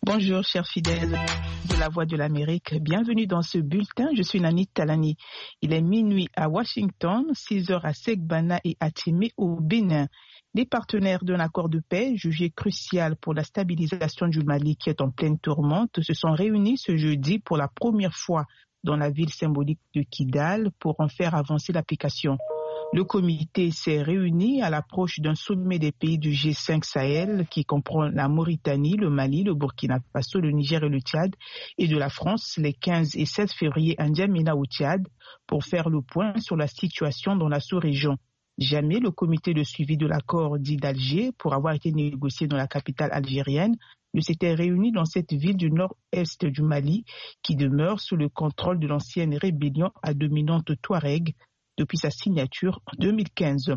Bonjour, chers fidèles de la Voix de l'Amérique. Bienvenue dans ce bulletin. Je suis Nani Talani. Il est minuit à Washington, 6 heures à Segbana et à Timé au Bénin. Les partenaires d'un accord de paix jugé crucial pour la stabilisation du Mali qui est en pleine tourmente se sont réunis ce jeudi pour la première fois dans la ville symbolique de Kidal pour en faire avancer l'application. Le comité s'est réuni à l'approche d'un sommet des pays du G5 Sahel qui comprend la Mauritanie, le Mali, le Burkina Faso, le Niger et le Tchad, et de la France les 15 et 16 février à N'Djamena au Tchad pour faire le point sur la situation dans la sous-région. Jamais le comité de suivi de l'accord dit d'Alger, pour avoir été négocié dans la capitale algérienne, ne s'était réuni dans cette ville du nord-est du Mali qui demeure sous le contrôle de l'ancienne rébellion à dominante Touareg depuis sa signature en 2015.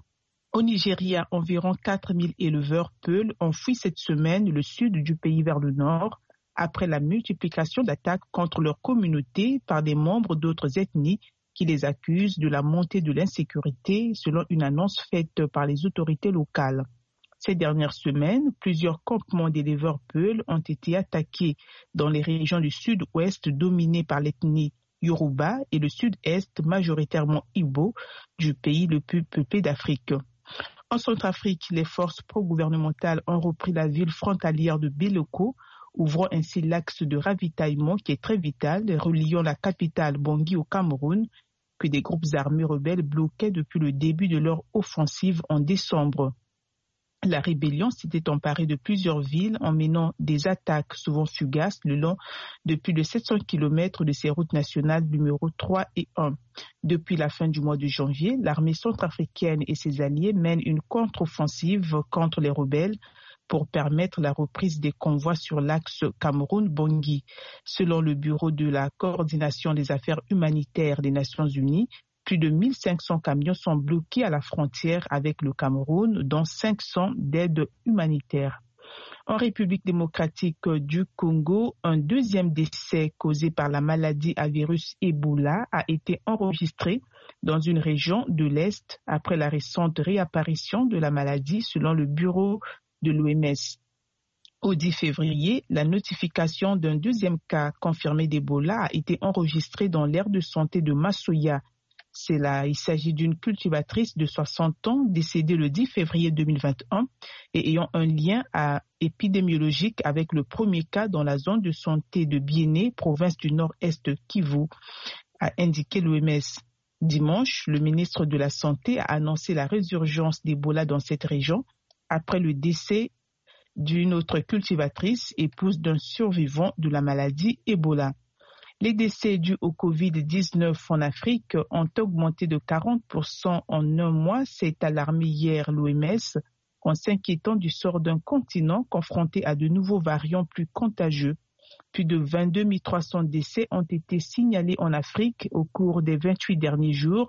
Au Nigeria, environ 4000 éleveurs peuls ont fui cette semaine le sud du pays vers le nord après la multiplication d'attaques contre leur communauté par des membres d'autres ethnies qui les accusent de la montée de l'insécurité selon une annonce faite par les autorités locales. Ces dernières semaines, plusieurs campements d'éleveurs peuls ont été attaqués dans les régions du sud-ouest dominées par l'ethnie Yoruba et le sud-est majoritairement Igbo du pays le plus peuplé d'Afrique. En Centrafrique, les forces pro-gouvernementales ont repris la ville frontalière de Beloko, ouvrant ainsi l'axe de ravitaillement qui est très vital, reliant la capitale Bangui au Cameroun, que des groupes armés rebelles bloquaient depuis le début de leur offensive en décembre. La rébellion s'était emparée de plusieurs villes en menant des attaques souvent fugaces le long de plus de 700 km de ces routes nationales numéro 3 et 1. Depuis la fin du mois de janvier, l'armée centrafricaine et ses alliés mènent une contre-offensive contre les rebelles pour permettre la reprise des convois sur l'axe Cameroun-Bangui. Selon le Bureau de la coordination des affaires humanitaires des Nations Unies, plus de 1500 camions sont bloqués à la frontière avec le Cameroun, dont 500 d'aide humanitaire. En République démocratique du Congo, un deuxième décès causé par la maladie à virus Ebola a été enregistré dans une région de l'Est après la récente réapparition de la maladie selon le bureau de l'OMS. Au 10 février, la notification d'un deuxième cas confirmé d'Ebola a été enregistrée dans l'aire de santé de Massoya. Il s'agit d'une cultivatrice de 60 ans décédée le 10 février 2021 et ayant un lien épidémiologique avec le premier cas dans la zone de santé de Biéné, province du nord-est Kivu, a indiqué l'OMS. Dimanche, le ministre de la Santé a annoncé la résurgence d'Ebola dans cette région après le décès d'une autre cultivatrice, épouse d'un survivant de la maladie Ebola. Les décès dus au Covid-19 en Afrique ont augmenté de 40% en un mois, s'est alarmé hier l'OMS, en s'inquiétant du sort d'un continent confronté à de nouveaux variants plus contagieux. Plus de 22 300 décès ont été signalés en Afrique au cours des 28 derniers jours,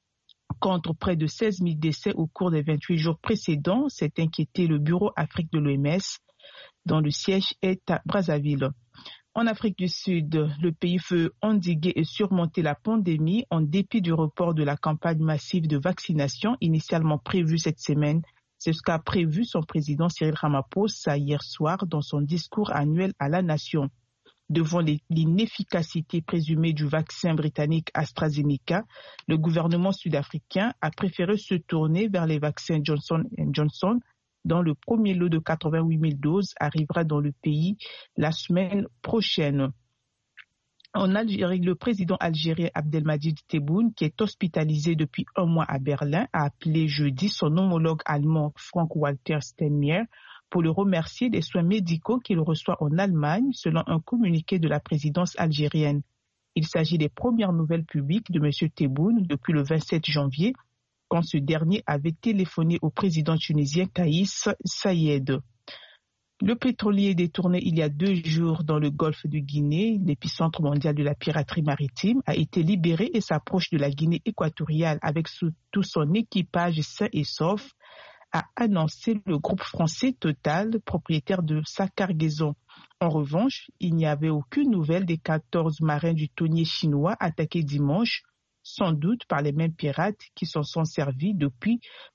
contre près de 16 000 décès au cours des 28 jours précédents, s'est inquiété le bureau Afrique de l'OMS, dont le siège est à Brazzaville. En Afrique du Sud, le pays veut endiguer et surmonter la pandémie en dépit du report de la campagne massive de vaccination initialement prévue cette semaine. C'est ce qu'a prévu son président Cyril Ramaphosa hier soir dans son discours annuel à la nation. Devant l'inefficacité présumée du vaccin britannique AstraZeneca, le gouvernement sud-africain a préféré se tourner vers les vaccins Johnson & Johnson, dont le premier lot de 88 000 doses arrivera dans le pays la semaine prochaine. En Algérie, le président algérien Abdelmadjid Tebboune, qui est hospitalisé depuis un mois à Berlin, a appelé jeudi son homologue allemand Frank-Walter Steinmeier pour le remercier des soins médicaux qu'il reçoit en Allemagne, selon un communiqué de la présidence algérienne. Il s'agit des premières nouvelles publiques de M. Tebboune depuis le 27 janvier, quand ce dernier avait téléphoné au président tunisien Kaïs Saïed. Le pétrolier détourné il y a 2 jours dans le golfe de Guinée, l'épicentre mondial de la piraterie maritime, a été libéré et s'approche de la Guinée équatoriale avec tout son équipage sain et sauf, a annoncé le groupe français Total, propriétaire de sa cargaison. En revanche, il n'y avait aucune nouvelle des 14 marins du thonier chinois attaqués dimanche, sans doute par les mêmes pirates qui s'en sont servis depuis